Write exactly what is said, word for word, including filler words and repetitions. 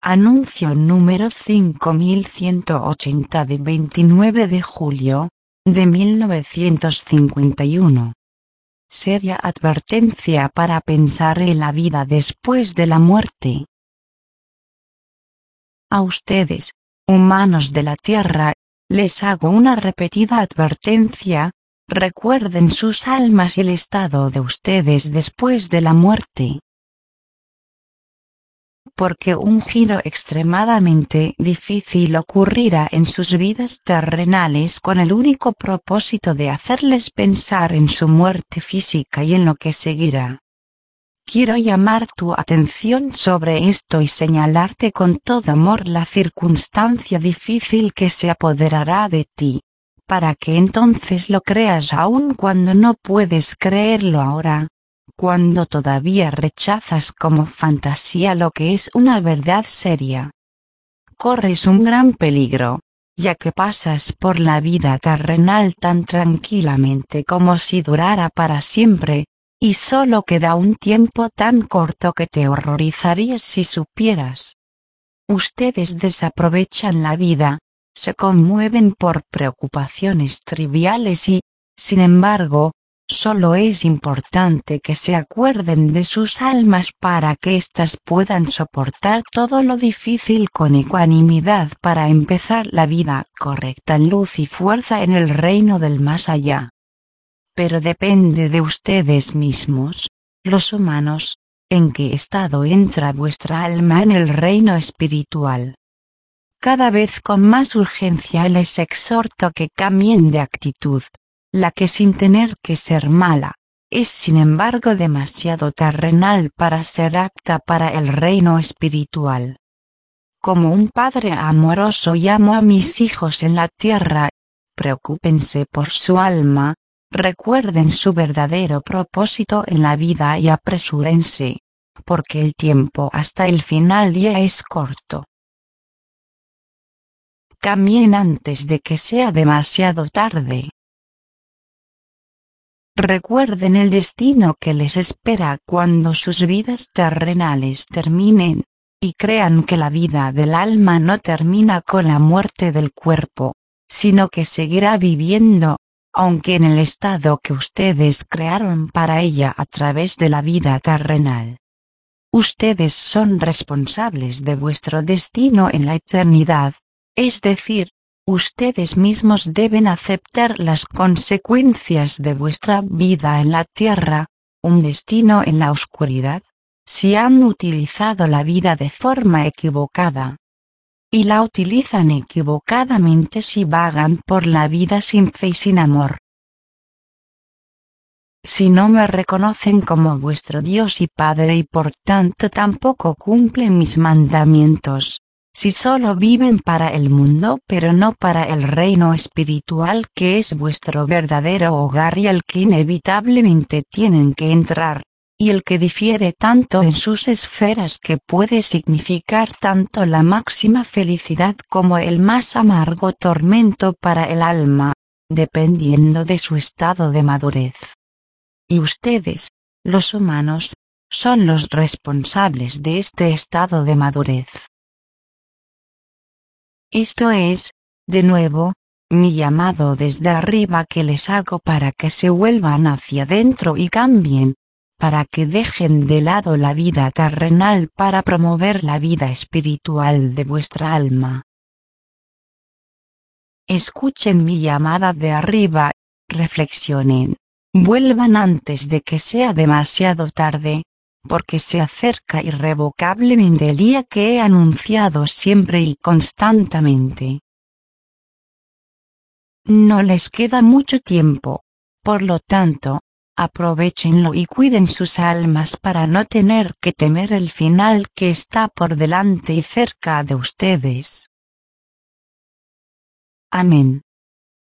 Anuncio número cinco mil ciento ochenta de veintinueve de julio, de mil novecientos cincuenta y uno. Seria advertencia para pensar en la vida después de la muerte. A ustedes, humanos de la Tierra, les hago una repetida advertencia: recuerden sus almas y el estado de ustedes después de la muerte. Porque un giro extremadamente difícil ocurrirá en sus vidas terrenales con el único propósito de hacerles pensar en su muerte física y en lo que seguirá. Quiero llamar tu atención sobre esto y señalarte con todo amor la circunstancia difícil que se apoderará de ti, para que entonces lo creas aun cuando no puedes creerlo ahora, cuando todavía rechazas como fantasía lo que es una verdad seria. Corres un gran peligro, ya que pasas por la vida terrenal tan tranquilamente como si durara para siempre, y solo queda un tiempo tan corto que te horrorizarías si supieras. Ustedes desaprovechan la vida, se conmueven por preocupaciones triviales y, sin embargo, solo es importante que se acuerden de sus almas para que éstas puedan soportar todo lo difícil con ecuanimidad para empezar la vida correcta en luz y fuerza en el reino del más allá. Pero depende de ustedes mismos, los humanos, en qué estado entra vuestra alma en el reino espiritual. Cada vez con más urgencia les exhorto que cambien de actitud, la que sin tener que ser mala, es sin embargo demasiado terrenal para ser apta para el reino espiritual. Como un padre amoroso llamo a mis hijos en la tierra: preocúpense por su alma, recuerden su verdadero propósito en la vida y apresúrense, porque el tiempo hasta el final ya es corto. Cambien antes de que sea demasiado tarde. Recuerden el destino que les espera cuando sus vidas terrenales terminen, y crean que la vida del alma no termina con la muerte del cuerpo, sino que seguirá viviendo, aunque en el estado que ustedes crearon para ella a través de la vida terrenal. Ustedes son responsables de vuestro destino en la eternidad, es decir, ustedes mismos deben aceptar las consecuencias de vuestra vida en la tierra, un destino en la oscuridad, si han utilizado la vida de forma equivocada. Y la utilizan equivocadamente si vagan por la vida sin fe y sin amor. Si no me reconocen como vuestro Dios y Padre y por tanto tampoco cumplen mis mandamientos, si solo viven para el mundo pero no para el reino espiritual que es vuestro verdadero hogar y al que inevitablemente tienen que entrar, y el que difiere tanto en sus esferas que puede significar tanto la máxima felicidad como el más amargo tormento para el alma, dependiendo de su estado de madurez. Y ustedes, los humanos, son los responsables de este estado de madurez. Esto es, de nuevo, mi llamado desde arriba que les hago para que se vuelvan hacia adentro y cambien, para que dejen de lado la vida terrenal para promover la vida espiritual de vuestra alma. Escuchen mi llamada de arriba, reflexionen, vuelvan antes de que sea demasiado tarde, porque se acerca irrevocablemente el día que he anunciado siempre y constantemente. No les queda mucho tiempo, por lo tanto, aprovéchenlo y cuiden sus almas para no tener que temer el final que está por delante y cerca de ustedes. Amén.